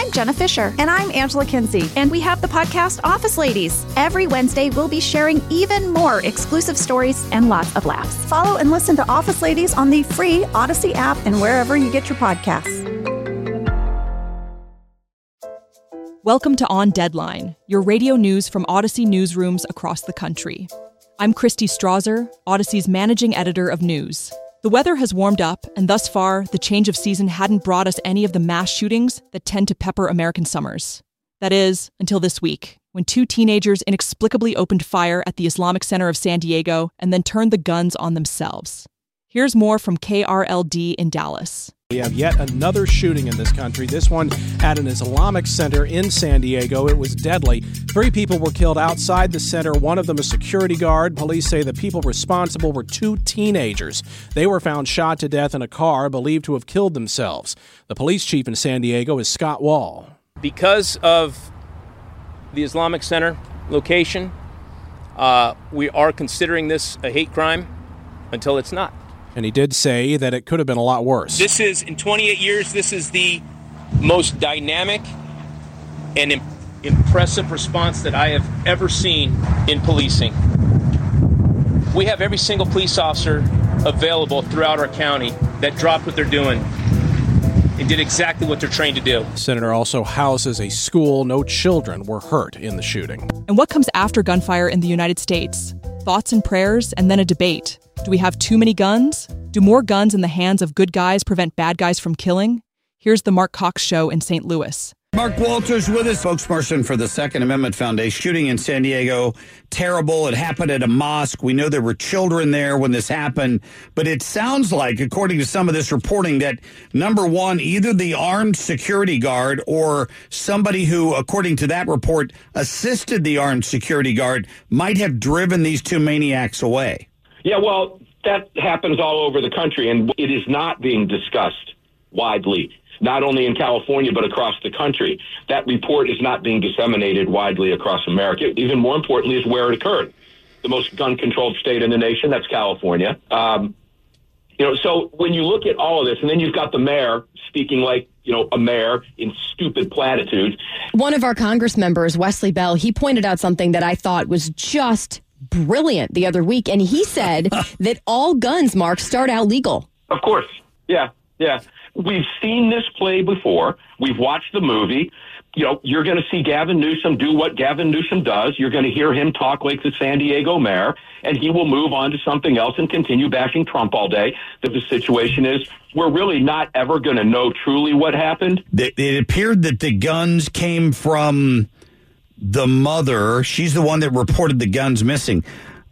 I'm Jenna Fisher. And I'm Angela Kinsey. And we have the podcast Office Ladies. Every Wednesday, we'll be sharing even more exclusive stories and lots of laughs. Follow and listen to Office Ladies on the free Odyssey app and wherever you get your podcasts. Welcome to On Deadline, your radio news from Odyssey newsrooms across the country. I'm Christy Strasser, Odyssey's managing editor of news. The weather has warmed up, and thus far, the change of season hadn't brought us any of the mass shootings that tend to pepper American summers. That is, until this week, when 2 teenagers inexplicably opened fire at the Islamic Center of San Diego and then turned the guns on themselves. Here's more from KRLD in Dallas. We have yet another shooting in this country, this one at an Islamic center in San Diego. It was deadly. 3 people were killed outside the center, one of them a security guard. Police say the people responsible were 2 teenagers. They were found shot to death in a car, believed to have killed themselves. The police chief in San Diego is Scott Wall. Because of the Islamic Center location, we are considering this a hate crime until it's not. And he did say that it could have been a lot worse. This is, in 28 years, this is the most dynamic and impressive response that I have ever seen in policing. We have every single police officer available throughout our county that dropped what they're doing and did exactly what they're trained to do. The center also houses a school. No children were hurt in the shooting. And what comes after gunfire in the United States? Thoughts and prayers, and then a debate. Do we have too many guns? Do more guns in the hands of good guys prevent bad guys from killing? Here's the Mark Cox Show in St. Louis. Mark Walters with us, spokesperson for the Second Amendment Foundation. Shooting in San Diego, terrible. It happened at a mosque. We know there were children there when this happened. But it sounds like, according to some of this reporting, that, number one, either the armed security guard or somebody who, according to that report, assisted the armed security guard might have driven these 2 maniacs away. Yeah, well, that happens all over the country, and it is not being discussed widely, not only in California, but across the country. That report is not being disseminated widely across America. Even more importantly is where it occurred. The most gun-controlled state in the nation, that's California. So when you look at all of this, and then you've got the mayor speaking like, a mayor in stupid platitudes. One of our Congress members, Wesley Bell, he pointed out something that I thought was just brilliant the other week, and he said that all guns, Mark, start out legal. Of course. Yeah. We've seen this play before. We've watched the movie. You're going to see Gavin Newsom do what Gavin Newsom does. You're going to hear him talk like the San Diego mayor, and he will move on to something else and continue bashing Trump all day. That the situation is, we're really not ever going to know truly what happened. It appeared that the guns came from the mother. She's the one that reported the guns missing.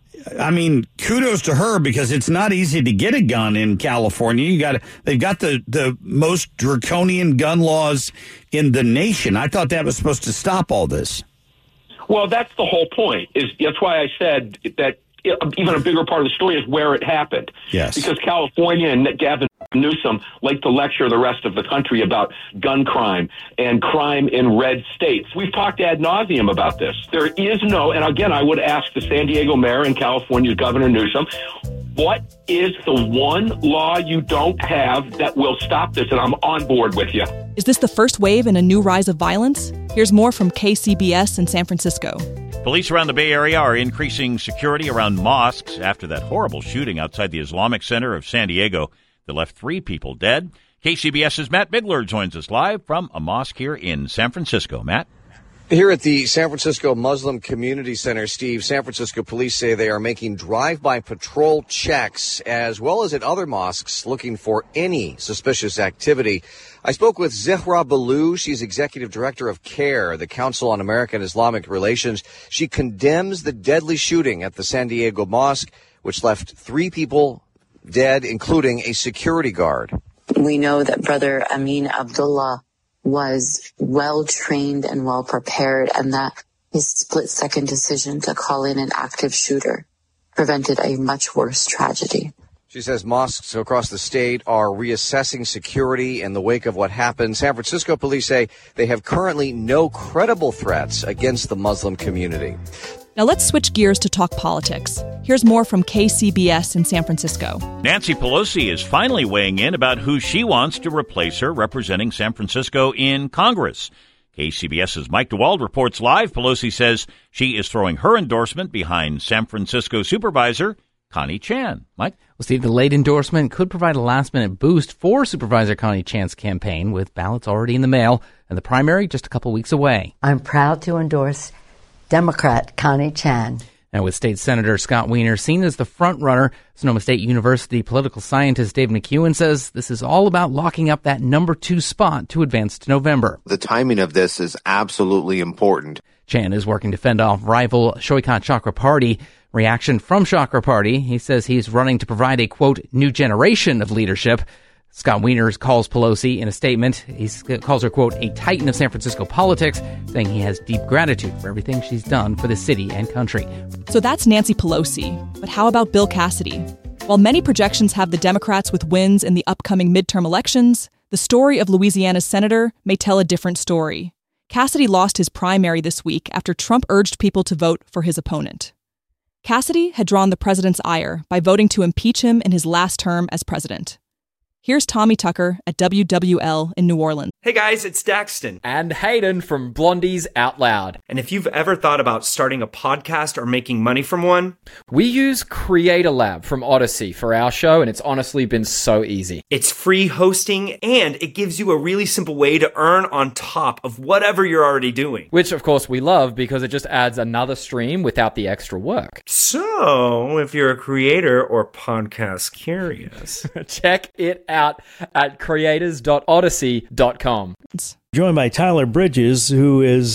I mean, kudos to her, because it's not easy to get a gun in California. They've got the most draconian gun laws in the nation. I thought that was supposed to stop all this. Well, that's the whole point. That's why I said that even a bigger part of the story is where it happened. Yes. Because California and Gavin Newsom like to lecture the rest of the country about gun crime and crime in red states. We've talked ad nauseum about this. There is no, and again, I would ask the San Diego mayor and California's Governor Newsom, what is the one law you don't have that will stop this? And I'm on board with you. Is this the first wave in a new rise of violence? Here's more from KCBS in San Francisco. Police around the Bay Area are increasing security around mosques after that horrible shooting outside the Islamic Center of San Diego that left 3 people dead. KCBS's Matt Bigler joins us live from a mosque here in San Francisco. Matt? Here at the San Francisco Muslim Community Center, Steve, San Francisco police say they are making drive-by patrol checks as well as at other mosques looking for any suspicious activity. I spoke with Zehra Balou. She's executive director of CARE, the Council on American Islamic Relations. She condemns the deadly shooting at the San Diego Mosque, which left 3 people dead, including a security guard. We know that Brother Amin Abdullah was well-trained and well-prepared, and that his split-second decision to call in an active shooter prevented a much worse tragedy. She says mosques across the state are reassessing security in the wake of what happened. San Francisco police say they have currently no credible threats against the Muslim community. Now let's switch gears to talk politics. Here's more from KCBS in San Francisco. Nancy Pelosi is finally weighing in about who she wants to replace her representing San Francisco in Congress. KCBS's Mike DeWald reports live. Pelosi says she is throwing her endorsement behind San Francisco Supervisor Connie Chan. Mike? Well, Steve, the late endorsement could provide a last-minute boost for Supervisor Connie Chan's campaign, with ballots already in the mail and the primary just a couple weeks away. I'm proud to endorse Democrat Connie Chan. And with State Senator Scott Wiener seen as the front-runner, Sonoma State University political scientist Dave McEwen says this is all about locking up that number 2 spot to advance to November. The timing of this is absolutely important. Chan is working to fend off rival Shoikat Chakrabarti. Reaction from Chakrabarti. He says he's running to provide a, quote, new generation of leadership. Scott Wiener calls Pelosi in a statement. He calls her, quote, a titan of San Francisco politics, saying he has deep gratitude for everything she's done for the city and country. So that's Nancy Pelosi. But how about Bill Cassidy? While many projections have the Democrats with wins in the upcoming midterm elections, the story of Louisiana's senator may tell a different story. Cassidy lost his primary this week after Trump urged people to vote for his opponent. Cassidy had drawn the president's ire by voting to impeach him in his last term as president. Here's Tommy Tucker at WWL in New Orleans. Hey guys, it's Daxton. And Hayden from Blondies Out Loud. And if you've ever thought about starting a podcast or making money from one, we use Creator Lab from Odyssey for our show, and it's honestly been so easy. It's free hosting, and it gives you a really simple way to earn on top of whatever you're already doing. Which, of course, we love because it just adds another stream without the extra work. So, if you're a creator or podcast curious, check it out at creators.odyssey.com. Joined by Tyler Bridges, who is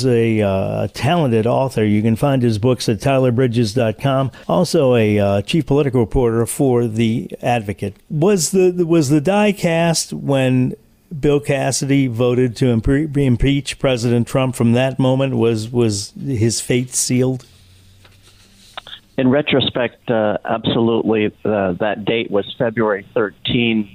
a talented author. You can find his books at tylerbridges.com. Also a chief political reporter for The Advocate. Was the die cast when Bill Cassidy voted to impeach President Trump? From that moment, was his fate sealed? In retrospect, absolutely. That date was February 13,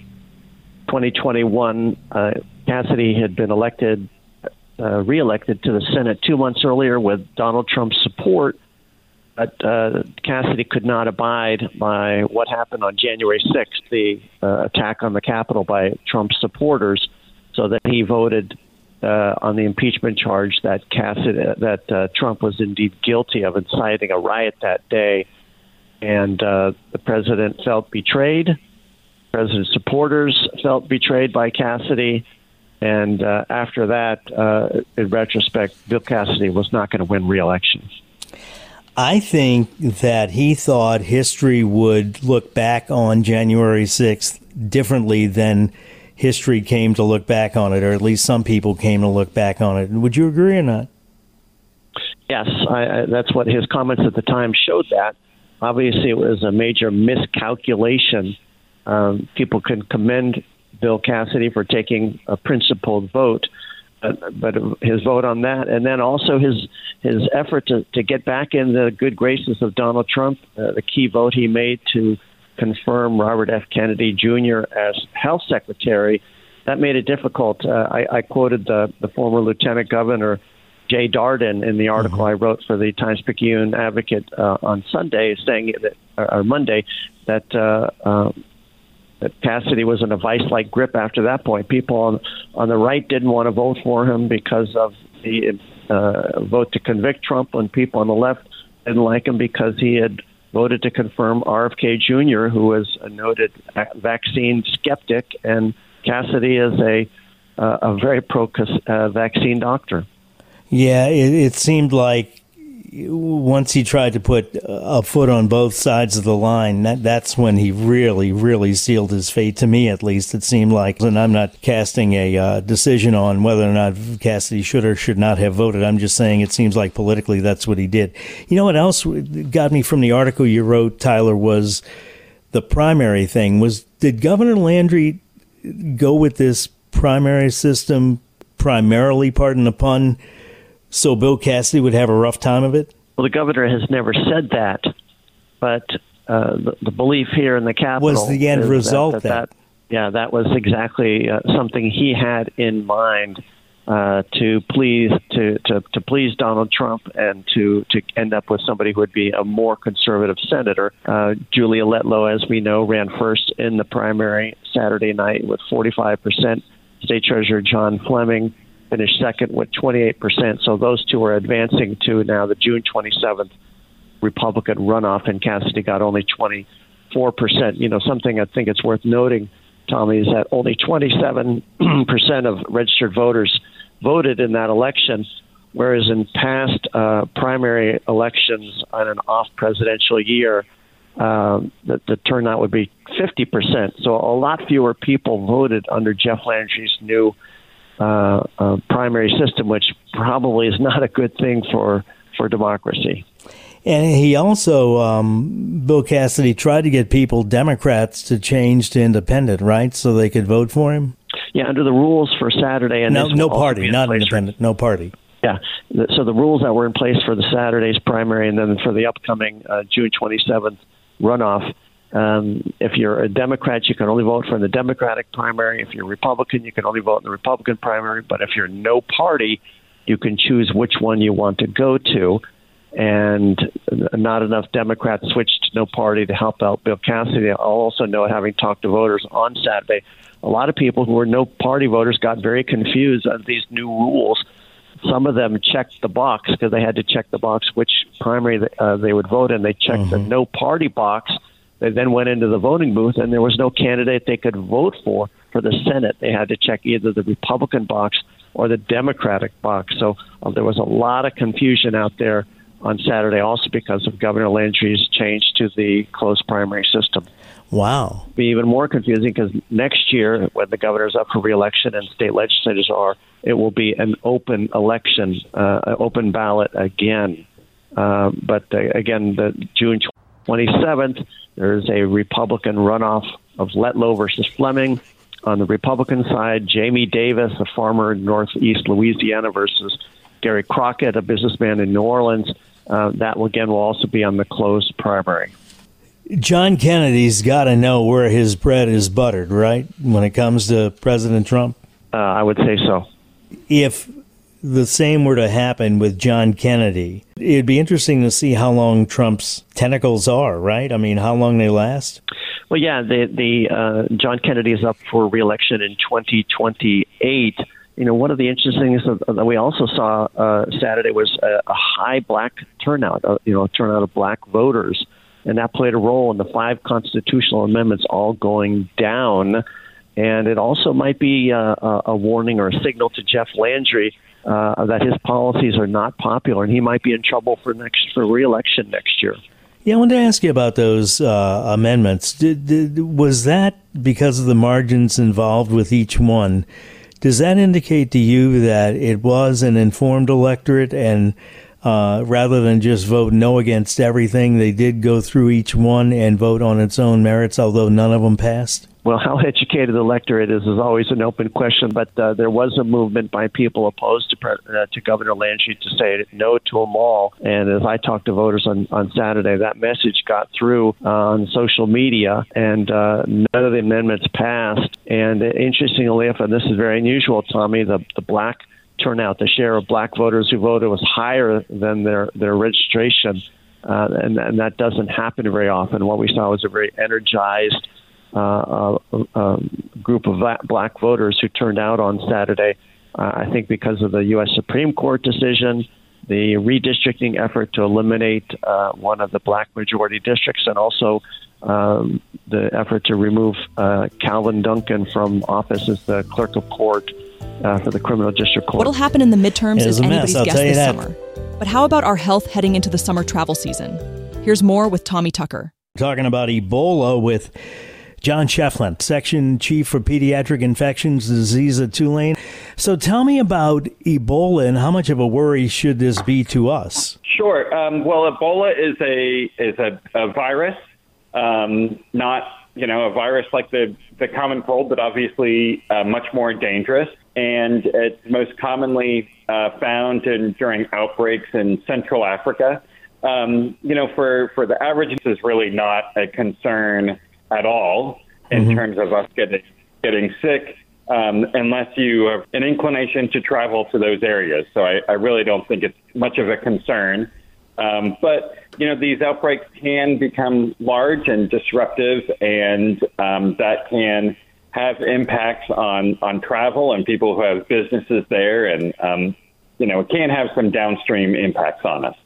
2021. Cassidy had been reelected to the Senate 2 months earlier with Donald Trump's support, but Cassidy could not abide by what happened on January 6th, the attack on the Capitol by Trump's supporters, so that he voted on the impeachment charge that Trump was indeed guilty of inciting a riot that day. And the president felt betrayed. President's supporters felt betrayed by Cassidy. And after that, in retrospect, Bill Cassidy was not going to win re-election. I think that he thought history would look back on January 6th differently than history came to look back on it, or at least some people came to look back on it. Would you agree or not? Yes, that's what his comments at the time showed that. Obviously, it was a major miscalculation. People can commend Bill Cassidy for taking a principled vote, but his vote on that, and then also his effort to get back in the good graces of Donald Trump, the key vote he made to confirm Robert F. Kennedy Jr. as health secretary, that made it difficult. I quoted the former Lieutenant Governor Jay Darden in the article I wrote for the Times-Picayune Advocate on Sunday, saying that, or Monday, that Cassidy was in a vice-like grip after that point. People on the right didn't want to vote for him because of the vote to convict Trump, and people on the left didn't like him because he had voted to confirm RFK Jr., who was a noted vaccine skeptic, and Cassidy is a very pro-vaccine doctor. Yeah, it seemed like once he tried to put a foot on both sides of the line, that's when he really, really sealed his fate, to me at least, it seemed like. And I'm not casting a decision on whether or not Cassidy should or should not have voted. I'm just saying it seems like politically that's what he did. You know what else got me from the article you wrote, Tyler, was the primary thing. Did Governor Landry go with this primary system primarily, pardon the pun, so Bill Cassidy would have a rough time of it? Well, the governor has never said that, but the belief here in the Capitol was the end result. That was exactly something he had in mind to please Donald Trump and to end up with somebody who would be a more conservative senator. Julia Letlow, as we know, ran first in the primary Saturday night with 45%. State Treasurer John Fleming finished second with 28%. So those two are advancing to now the June 27th Republican runoff, and Cassidy got only 24%. Something I think it's worth noting, Tommy, is that only 27% of registered voters voted in that election, whereas in past primary elections on an off-presidential year, the turnout would be 50%. So a lot fewer people voted under Jeff Landry's new primary system, which probably is not a good thing for democracy. And he also, Bill Cassidy, tried to get Democrats to change to independent, right, so they could vote for him? Yeah, under the rules for Saturday. And no party, not independent, no party. Yeah, so the rules that were in place for the Saturday's primary and then for the upcoming June 27th runoff, if you're a Democrat, you can only vote for the Democratic primary. If you're a Republican, you can only vote in the Republican primary. But if you're no party, you can choose which one you want to go to. And not enough Democrats switched to no party to help out Bill Cassidy. I'll also know, having talked to voters on Saturday, a lot of people who were no party voters got very confused on these new rules. Some of them checked the box because they had to check the box which primary they would vote in. They checked the no party box. They then went into the voting booth, and there was no candidate they could vote for the Senate. They had to check either the Republican box or the Democratic box. So there was a lot of confusion out there on Saturday, also because of Governor Landry's change to the closed primary system. Wow. It'll be even more confusing because next year, when the governor's up for re-election and state legislators are, it will be an open election, an open ballot again. But again, the June 27th, there's a Republican runoff of Letlow versus Fleming. On the Republican side, Jamie Davis, a farmer in Northeast Louisiana, versus Gary Crockett, a businessman in New Orleans. That, again, will also be on the closed primary. John Kennedy's got to know where his bread is buttered, right, when it comes to President Trump? I would say so. If the same were to happen with John Kennedy, it'd be interesting to see how long Trump's tentacles are, right? I mean, how long they last? Well, yeah, the John Kennedy is up for re-election in 2028. One of the interesting things that we also saw Saturday was a high black turnout, a turnout of black voters. And that played a role in the 5 constitutional amendments all going down. And it also might be a warning or a signal to Jeff Landry that his policies are not popular, and he might be in trouble for re-election next year. Yeah, I wanted to ask you about those amendments. Was that because of the margins involved with each one? Does that indicate to you that it was an informed electorate, and rather than just vote no against everything, they did go through each one and vote on its own merits, although none of them passed? Well, how educated the electorate is always an open question, but there was a movement by people opposed to Governor Landry to say no to them all. And as I talked to voters on Saturday, that message got through on social media, and none of the amendments passed. And interestingly, and this is very unusual, Tommy, the black turnout, the share of black voters who voted was higher than their registration, and that doesn't happen very often. What we saw was a very energized group of black voters who turned out on Saturday, I think because of the U.S. Supreme Court decision, the redistricting effort to eliminate one of the black majority districts, and also the effort to remove Calvin Duncan from office as the clerk of court for the criminal district court. What'll happen in the midterms is anybody's guess this that. summer. But how about our health heading into the summer travel season? Here's more with Tommy Tucker. Talking about Ebola with John Shefflin, Section Chief for Pediatric Infections Disease at Tulane. So tell me about Ebola and how much of a worry should this be to us? Sure. Well, Ebola is a virus, not a virus like the common cold, but obviously much more dangerous. And it's most commonly found during outbreaks in Central Africa. For the average, this is really not a concern at all in terms of us getting sick, unless you have an inclination to travel to those areas. So I really don't think it's much of a concern. But these outbreaks can become large and disruptive, and that can have impacts on travel and people who have businesses there, and it can have some downstream impacts on us.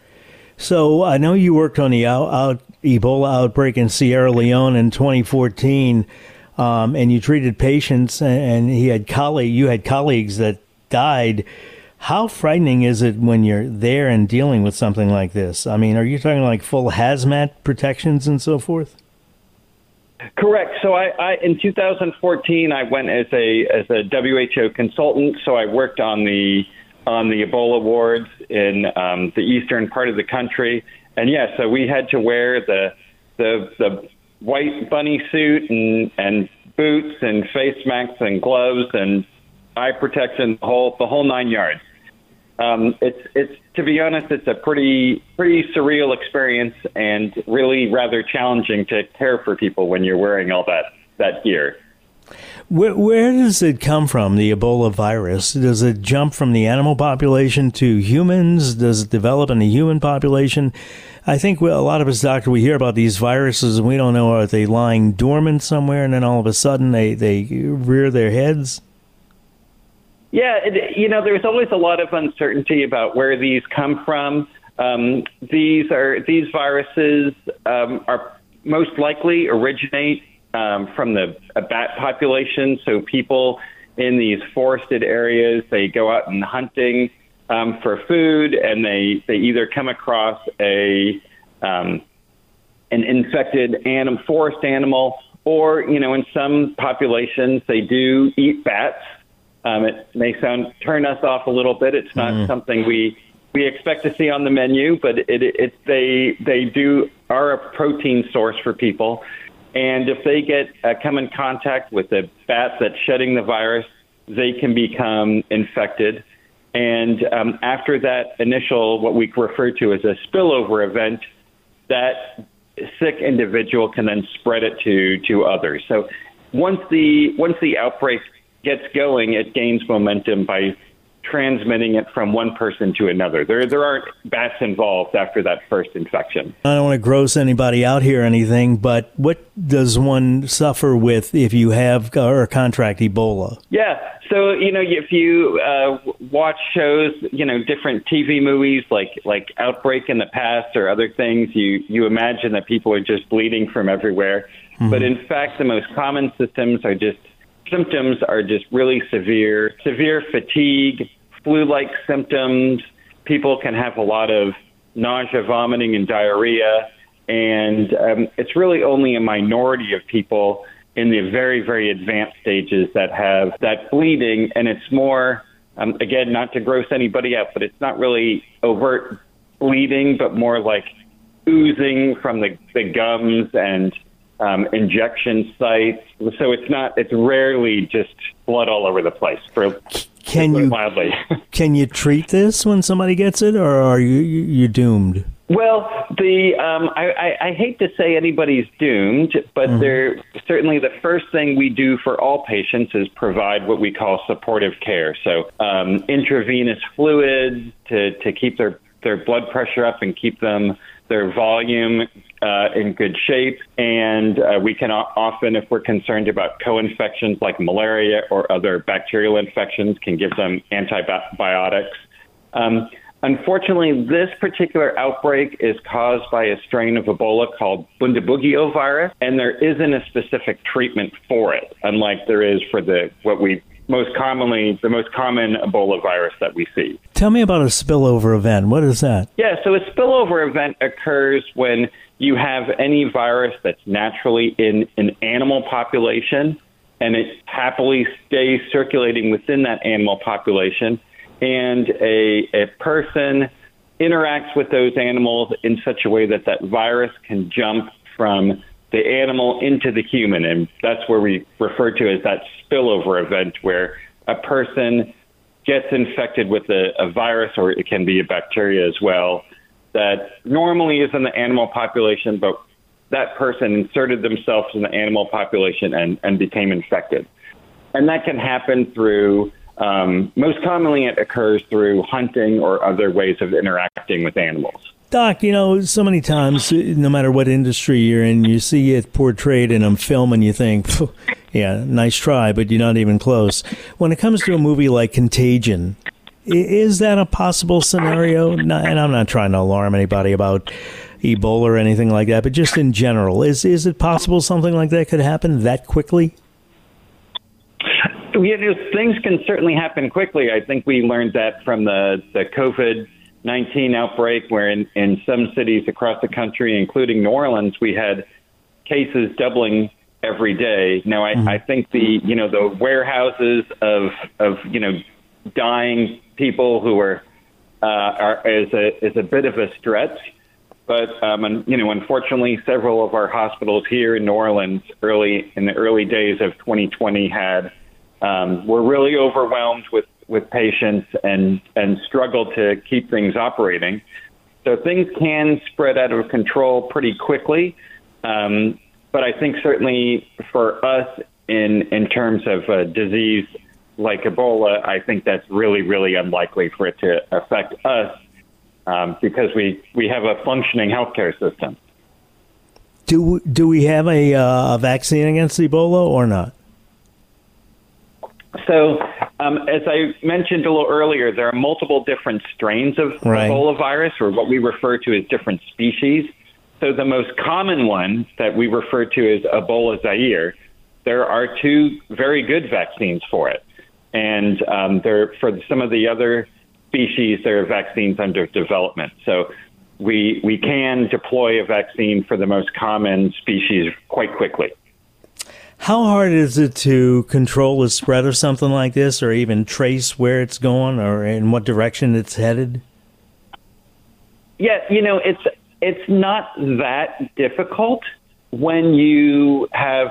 So I know you worked on the Ebola outbreak in Sierra Leone in 2014, and you treated patients, and you had colleagues that died. How frightening is it when you're there and dealing with something like this? I mean, are you talking like full hazmat protections and so forth? Correct. So I in 2014, I went as a WHO consultant. So I worked on the Ebola wards in the eastern part of the country, and so we had to wear the white bunny suit and boots and face masks and gloves and eye protection, the whole 9 yards. It's to be honest, it's a pretty surreal experience and really rather challenging to care for people when you're wearing all that gear. Where does it come from, the Ebola virus? Does it jump from the animal population to humans? Does it develop in the human population? I think a lot of us, doctor, we hear about these viruses and we don't know, are they lying dormant somewhere and then all of a sudden they rear their heads? Yeah, there's always a lot of uncertainty about where these come from. These viruses are most likely originate from the bat population. So people in these forested areas, they go out and hunting for food, and they either come across an infected forest animal, or in some populations they do eat bats. It may turn us off a little bit. It's not something we expect to see on the menu, but they are a protein source for people. And if they come in contact with the bat that's shedding the virus, they can become infected. And after that initial, what we refer to as a spillover event, that sick individual can then spread it to others. So once the outbreak gets going, it gains momentum by transmitting it from one person to another. There aren't bats involved after that first infection. I don't want to gross anybody out here or anything, but what does one suffer with if you have or contract Ebola? Yeah, so if you watch shows, different TV movies like Outbreak in the past or other things, you imagine that people are just bleeding from everywhere. Mm-hmm. But in fact, the most common symptoms are just really severe fatigue, flu-like symptoms. People can have a lot of nausea, vomiting, and diarrhea. And it's really only a minority of people in the very, very advanced stages that have that bleeding. And it's more, again, not to gross anybody out, but it's not really overt bleeding, but more like oozing from the gums and injection sites. So it's rarely just blood all over the place. Mildly. Can you treat this when somebody gets it, or are you doomed? Well, I hate to say anybody's doomed, but certainly the first thing we do for all patients is provide what we call supportive care. So intravenous fluids to keep their blood pressure up and keep their volume in good shape. And we can often, if we're concerned about co-infections like malaria or other bacterial infections, can give them antibiotics. Unfortunately, this particular outbreak is caused by a strain of Ebola called Bundibugyo virus, and there isn't a specific treatment for it, unlike there is for the most common Ebola virus that we see. Tell me about a spillover event. What is that? Yeah, so a spillover event occurs when you have any virus that's naturally in an animal population, and it happily stays circulating within that animal population, and a person interacts with those animals in such a way that virus can jump from the animal into the human. And that's where we refer to as that spillover event, where a person gets infected with a virus, or it can be a bacteria as well, that normally is in the animal population, but that person inserted themselves in the animal population and became infected. And that can happen through, most commonly it occurs through hunting or other ways of interacting with animals. Doc, so many times, no matter what industry you're in, you see it portrayed in a film and you think, yeah, nice try, but you're not even close. When it comes to a movie like Contagion, is that a possible scenario? And I'm not trying to alarm anybody about Ebola or anything like that, but just in general, is it possible something like that could happen that quickly? Things can certainly happen quickly. I think we learned that from the COVID-19 outbreak, where in some cities across the country, including New Orleans, we had cases doubling every day. Now, I think the warehouses of dying people who is a bit of a stretch. But unfortunately, several of our hospitals here in New Orleans, in the early days of 2020, were really overwhelmed with patients and struggled to keep things operating. So things can spread out of control pretty quickly. But I think certainly for us, in terms of a disease like Ebola, I think that's really, really unlikely for it to affect us. Because we have a functioning healthcare system. Do we have a vaccine against Ebola or not? So, as I mentioned a little earlier, there are multiple different strains of Ebola virus, or what we refer to as different species. So the most common one that we refer to as Ebola Zaire, there are 2 very good vaccines for it. And for some of the other species, there are vaccines under development. So we can deploy a vaccine for the most common species quite quickly. How hard is it to control the spread of something like this, or even trace where it's going or in what direction it's headed? Yeah, it's not that difficult when you have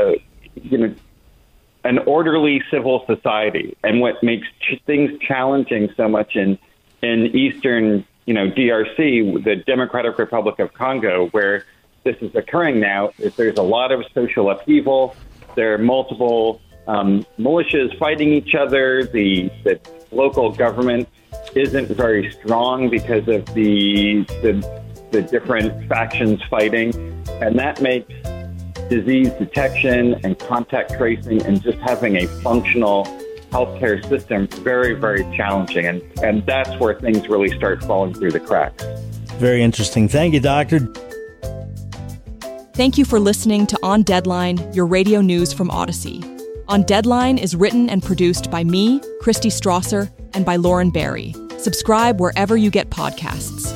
an orderly civil society. And what makes things challenging so much in eastern, DRC, the Democratic Republic of Congo, where this is occurring now, is there's a lot of social upheaval. There are multiple militias fighting each other. The local government isn't very strong because of the different factions fighting, and that makes disease detection and contact tracing and just having a functional healthcare system very, very challenging. And that's where things really start falling through the cracks. Very interesting. Thank you, Doctor. Thank you for listening to On Deadline, your radio news from Odyssey. On Deadline is written and produced by me, Christy Strasser, and by Lauren Barry. Subscribe wherever you get podcasts.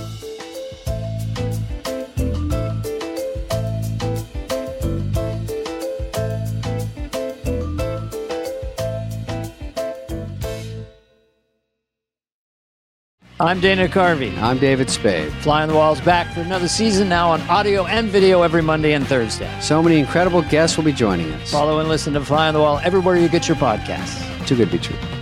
I'm Dana Carvey. I'm David Spade. Fly on the Wall's back for another season, now on audio and video every Monday and Thursday. So many incredible guests will be joining us. Follow and listen to Fly on the Wall everywhere you get your podcasts. Too good to be true.